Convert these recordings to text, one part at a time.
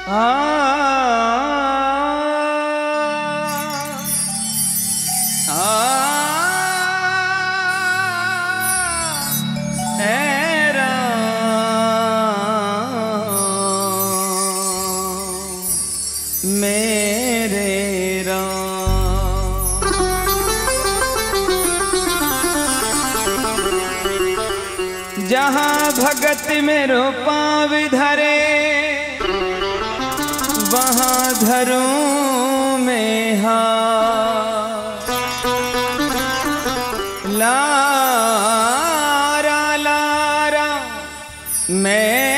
मेरे राम। जहाँ भगत में पाँव धरे वहाँ धरूं में हाथ। लारा लारा मैं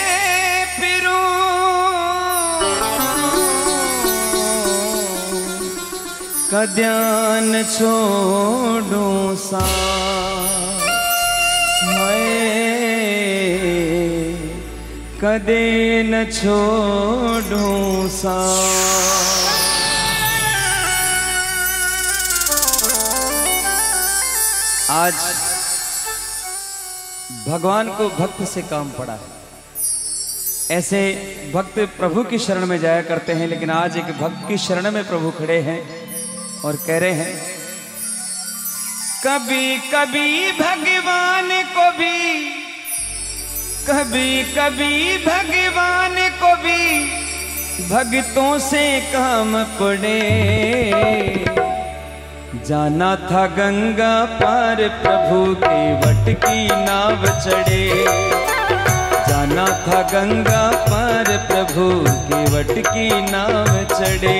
कद्यान छोड़ूं सा कदे न छोड़ूं सा। आज भगवान को भक्त से काम पड़ा है। ऐसे भक्त प्रभु की शरण में जाया करते हैं, लेकिन आज एक भक्त की शरण में प्रभु खड़े हैं और कह रहे हैं, कभी कभी भगवान को भी, कभी कभी भगवान को भी भक्तों से काम पड़े। जाना था गंगा पार प्रभु के वट की नाव चढ़े। जाना था गंगा पार प्रभु के वट की नाव चढ़े।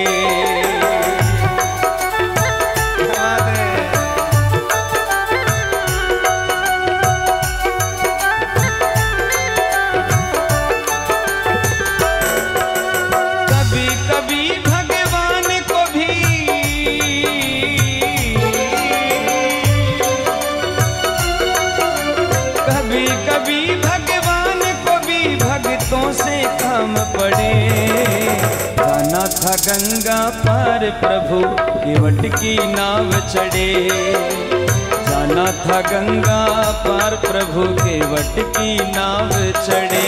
से काम पड़े। जाना था गंगा पार प्रभु के वट की नाव चढ़े। जाना था गंगा पार प्रभु के वट की नाव चढ़े।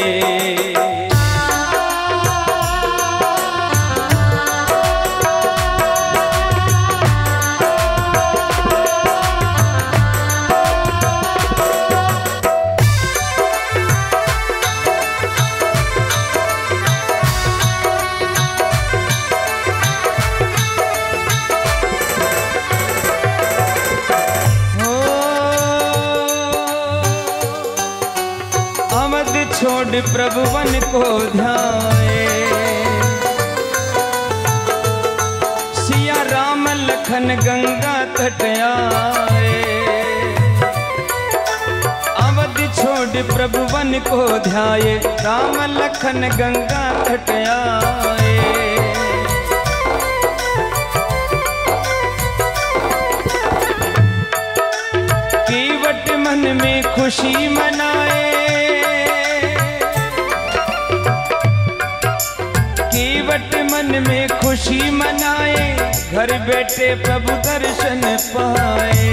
छोड़ प्रभु वन को ध्याए। सिया राम लखन गंगा तट आए। अवध छोड़ प्रभु वन को ध्याए। राम लखन गंगा तट आए। कीवट मन में खुशी मनाए। मन में खुशी मनाए। घर बैठे प्रभु दर्शन पाए।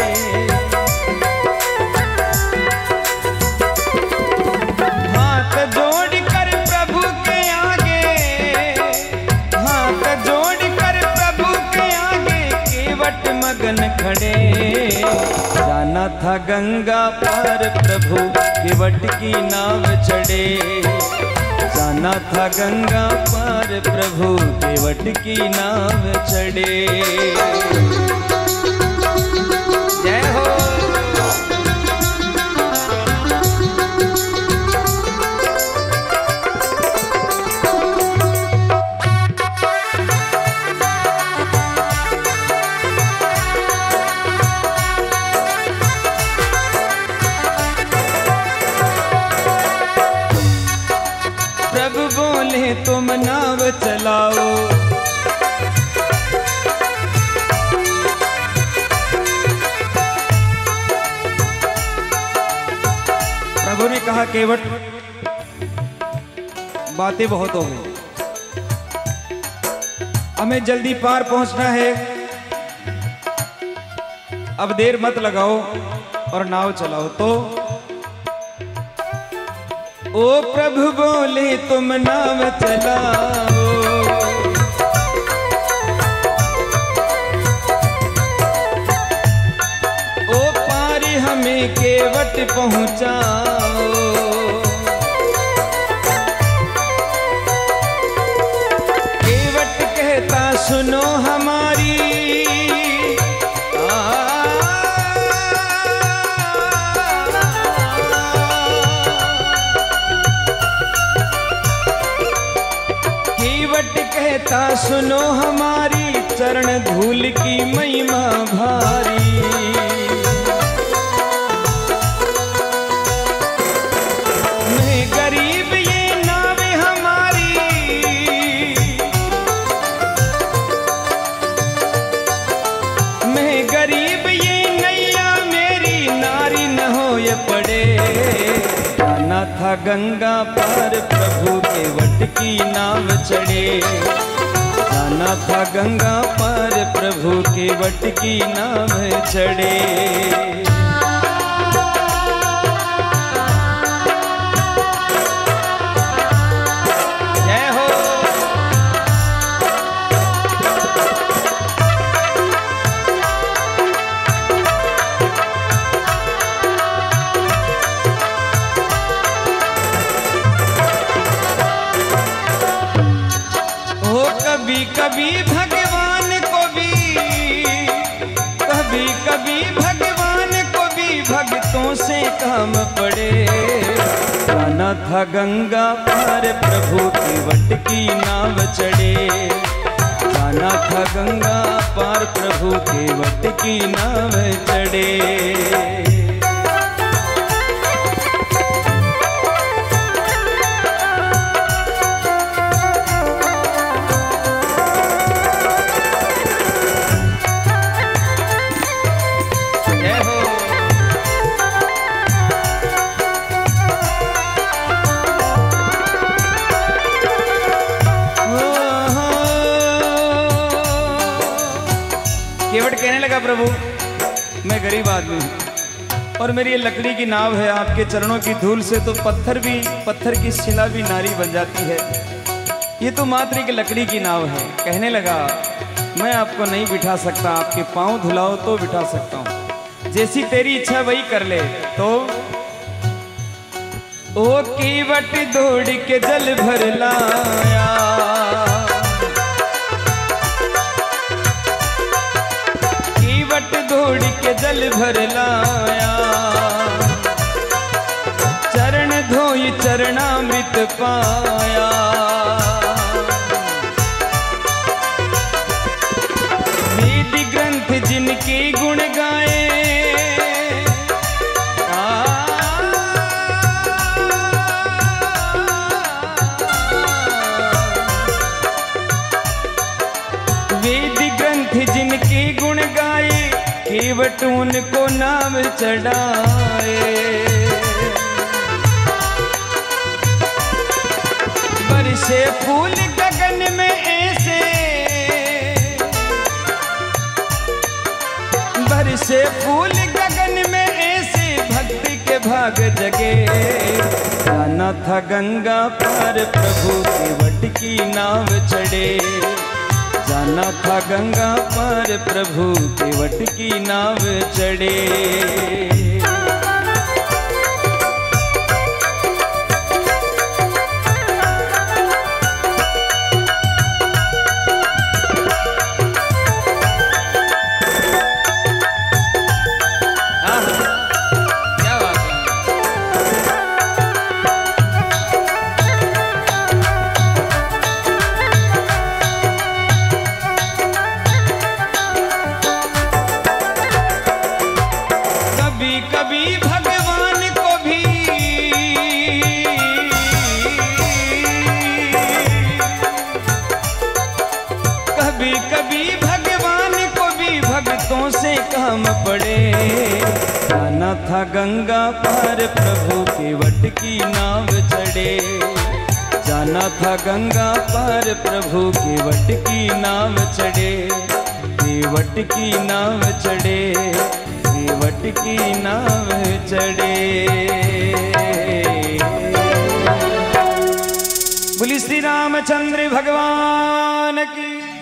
हाथ जोड़ कर प्रभु के आगे, हाथ जोड़ कर प्रभु के आगे केवट मगन खड़े। जाना था गंगा पार प्रभु केवट की नाव चढ़े। जाना था गंगा पार प्रभु केवट की नाव चढ़े। जय हो। प्रभु बोले तुम नाव चलाओ। प्रभु ने कहा केवट बातें बहुत हो गई, हमें जल्दी पार पहुंचना है। अब देर मत लगाओ और नाव चलाओ। तो ओ प्रभु बोले तुम नाव चलाओ। पहुँचाओ। केवट कहता सुनो हमारी, केवट कहता सुनो हमारी, चरण धूल की महिमा भारी। मैं गरीब ये नावे हमारी, मैं गरीब ये नैया मेरी, नारी न हो ये पड़े। जाना था गंगा पार प्रभु केवट की नाव चढ़े। जाना था गंगा पार प्रभु केवट की नाव चढ़े। जय हो। कभी कभी भगवान को भी, कभी कभी भगवान को भी भक्तों से काम पड़े। जाना था गंगा पार प्रभु केवट की नाव चढ़े। जाना था गंगा पार प्रभु केवट की नाव चढ़े। केवट कहने लगा प्रभु मैं गरीब आदमी हूँ और मेरी ये लकड़ी की नाव है, आपके चरणों की धूल से तो पत्थर की शिला भी नारी बन जाती है, ये तो मात्र एक लकड़ी की नाव है। कहने लगा मैं आपको नहीं बिठा सकता, आपके पाँव धुलाओ तो बिठा सकता हूँ, जैसी तेरी इच्छा वही कर ले। तो ओ केवट दौड़ के जल भर लाया, दौड़ के जल भर लाया, चरण धोई चरणामृत पाया। वेद ग्रंथ जिनके गुण गाए, वेद ग्रंथ जिनके गुण गाए, केवट उनको नाम चढ़ाए। बरसे फूल गगन में ऐसे, बरसे फूल गगन में ऐसे, भक्ति के भाग जगे। जाना था गंगा पार प्रभु केवट की नाव चढ़े। जाना था गंगा पार प्रभु केवट की नाव चढ़े। क्या बात है। कभी भगवान को भी, कभी कभी भगवान को भी भक्तों से काम पड़े। जाना था गंगा पार प्रभु केवट की नाव चढ़े। जाना था गंगा पार प्रभु केवट की नाव चढ़े। केवट की नाव चढ़े, केवट की नाव चढ़े। बोली श्री रामचंद्र भगवान की।